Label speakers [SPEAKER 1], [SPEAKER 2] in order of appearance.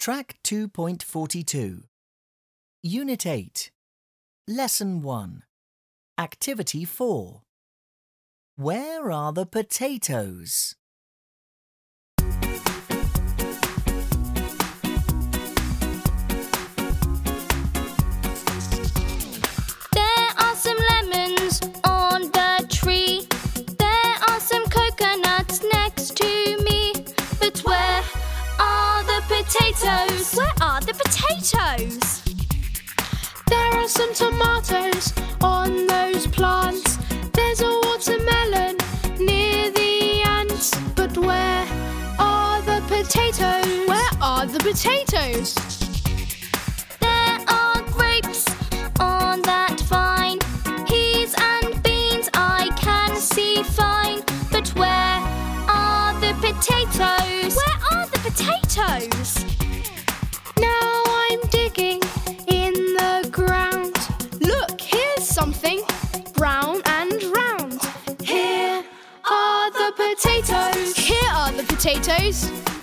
[SPEAKER 1] Track 2.42 Unit 8 Lesson 1 Activity 4 Where are the potatoes?
[SPEAKER 2] There are some lemons on the tree. There are some coconuts next to me. But where are the potatoes? Where are the potatoes?
[SPEAKER 3] There are some tomatoes on those plants. There's a watermelon near the ants. But where are the potatoes? Where are the potatoes?
[SPEAKER 2] There are grapes on that vine. Peas and beans I can see fine. But where are the potatoes? Where are the potatoes?
[SPEAKER 3] Now I'm digging in the ground. Look, here's something brown and round. Here are the potatoes. Here are the potatoes.